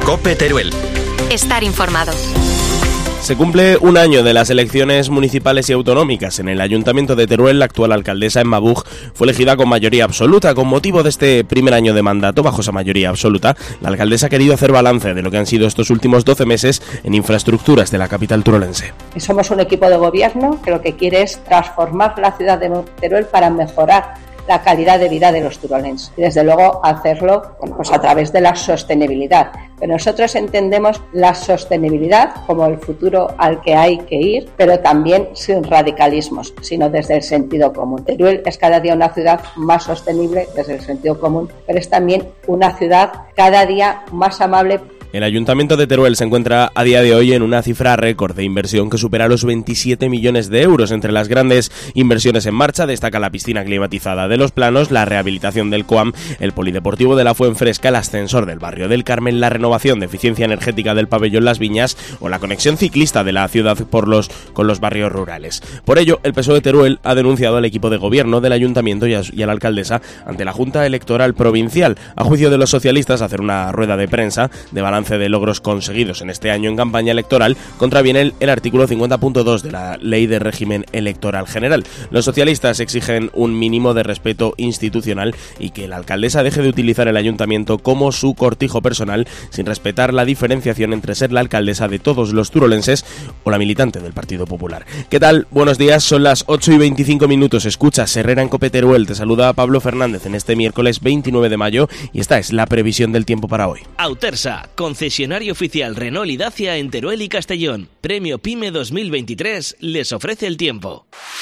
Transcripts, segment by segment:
COPE Teruel. Estar informado. Se cumple un año de las elecciones municipales y autonómicas. En el Ayuntamiento de Teruel, la actual alcaldesa Emma Buch fue elegida con mayoría absoluta. Con motivo de este primer año de mandato, bajo esa mayoría absoluta, la alcaldesa ha querido hacer balance de lo que han sido estos últimos 12 meses en infraestructuras de la capital turolense. Somos un equipo de gobierno que lo que quiere es transformar la ciudad de Teruel para mejorar la calidad de vida de los turolenses y desde luego hacerlo pues a través de la sostenibilidad. Pero nosotros entendemos la sostenibilidad como el futuro al que hay que ir, pero también sin radicalismos, sino desde el sentido común. Teruel es cada día una ciudad más sostenible desde el sentido común, pero es también una ciudad cada día más amable. El Ayuntamiento de Teruel se encuentra a día de hoy en una cifra récord de inversión que supera los 27 millones de euros. Entre las grandes inversiones en marcha destaca la piscina climatizada de Los Planos, la rehabilitación del COAM, el polideportivo de la Fuenfresca, el ascensor del barrio del Carmen, la renovación de eficiencia energética del pabellón Las Viñas o la conexión ciclista de la ciudad con los barrios rurales. Por ello, el PSOE de Teruel ha denunciado al equipo de gobierno del Ayuntamiento y a la alcaldesa ante la Junta Electoral Provincial. A juicio de los socialistas, hacer una rueda de prensa de balance de logros conseguidos en este año en campaña electoral contraviene el artículo 50.2 de la Ley de Régimen Electoral General. Los socialistas exigen un mínimo de respeto institucional y que la alcaldesa deje de utilizar el ayuntamiento como su cortijo personal sin respetar la diferenciación entre ser la alcaldesa de todos los turolenses o la militante del Partido Popular. ¿Qué tal? Buenos días, son las 8:25. Escuchas Herrera en COPE Teruel. Te saluda Pablo Fernández en este miércoles 29 de mayo y esta es la previsión del tiempo para hoy. Autersa, concesionario oficial Renault y Dacia en Teruel y Castellón. Premio PYME 2023 les ofrece el tiempo.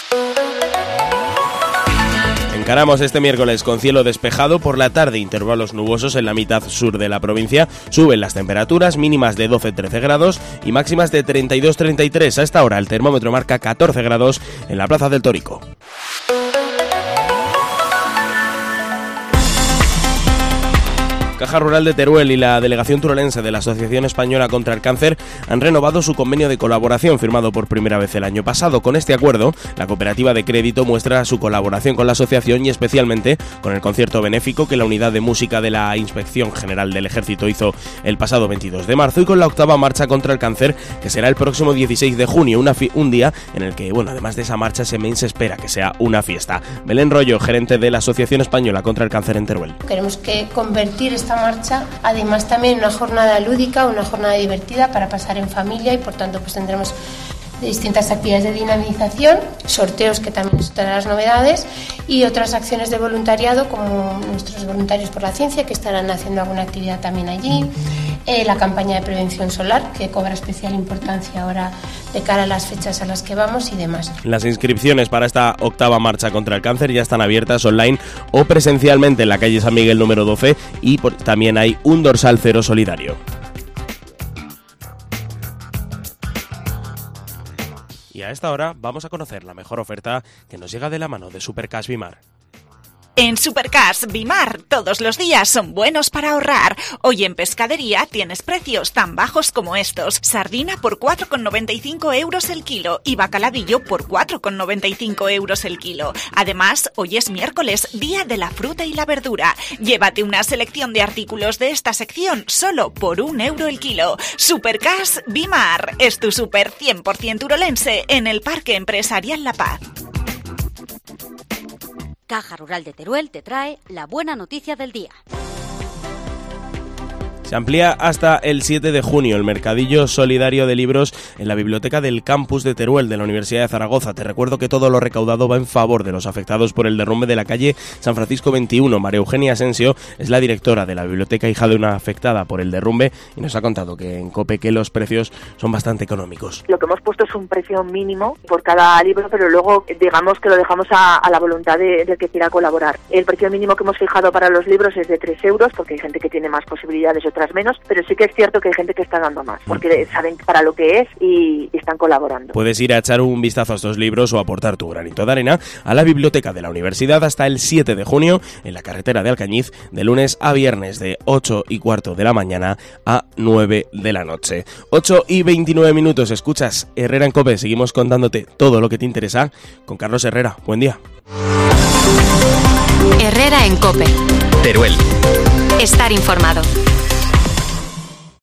Encaramos este miércoles con cielo despejado, por la tarde intervalos nubosos en la mitad sur de la provincia. Suben las temperaturas mínimas de 12-13 grados y máximas de 32-33. A esta hora el termómetro marca 14 grados en la Plaza del Tórico. Caja Rural de Teruel y la Delegación Turolense de la Asociación Española contra el Cáncer han renovado su convenio de colaboración firmado por primera vez el año pasado. Con este acuerdo, la cooperativa de crédito muestra su colaboración con la asociación y especialmente con el concierto benéfico que la Unidad de Música de la Inspección General del Ejército hizo el pasado 22 de marzo y con la 8ª Marcha contra el Cáncer que será el próximo 16 de junio, un día en el que, además de esa marcha se espera que sea una fiesta. Belén Rollo, gerente de la Asociación Española contra el Cáncer en Teruel. Queremos que convertir esta marcha, además también una jornada lúdica, una jornada divertida para pasar en familia y por tanto pues tendremos distintas actividades de dinamización, sorteos que también son todas las novedades y otras acciones de voluntariado como nuestros voluntarios por la ciencia que estarán haciendo alguna actividad también allí, la campaña de prevención solar que cobra especial importancia ahora de cara a las fechas a las que vamos y demás. Las inscripciones para esta 8ª Marcha contra el Cáncer ya están abiertas online o presencialmente en la calle San Miguel número 12 y también hay un dorsal cero solidario. Y a esta hora vamos a conocer la mejor oferta que nos llega de la mano de Supercash Bimar. En Supercash Bimar, todos los días son buenos para ahorrar. Hoy en pescadería tienes precios tan bajos como estos. Sardina por 4,95 euros el kilo y bacalabillo por 4,95 euros el kilo. Además, hoy es miércoles, día de la fruta y la verdura. Llévate una selección de artículos de esta sección solo por 1 euro el kilo. Supercash Bimar es tu super 100% turolense en el Parque Empresarial La Paz. Caja Rural de Teruel te trae la buena noticia del día. Se amplía hasta el 7 de junio el mercadillo solidario de libros en la biblioteca del campus de Teruel de la Universidad de Zaragoza. Te recuerdo que todo lo recaudado va en favor de los afectados por el derrumbe de la calle San Francisco 21. María Eugenia Asensio es la directora de la biblioteca, hija de una afectada por el derrumbe, y nos ha contado que en COPE que los precios son bastante económicos. Lo que hemos puesto es un precio mínimo por cada libro, pero luego digamos que lo dejamos a la voluntad del que quiera colaborar. El precio mínimo que hemos fijado para los libros es de 3 euros, porque hay gente que tiene más posibilidades, otras menos, pero sí que es cierto que hay gente que está dando más, porque saben para lo que es y están colaborando. Puedes ir a echar un vistazo a estos libros o aportar tu granito de arena a la biblioteca de la universidad hasta el 7 de junio en la carretera de Alcañiz, de lunes a viernes de 8:15 de la mañana a 9 de la noche. 8:29, escuchas Herrera en COPE, seguimos contándote todo lo que te interesa con Carlos Herrera. Buen día. Herrera en COPE. Teruel. Estar informado.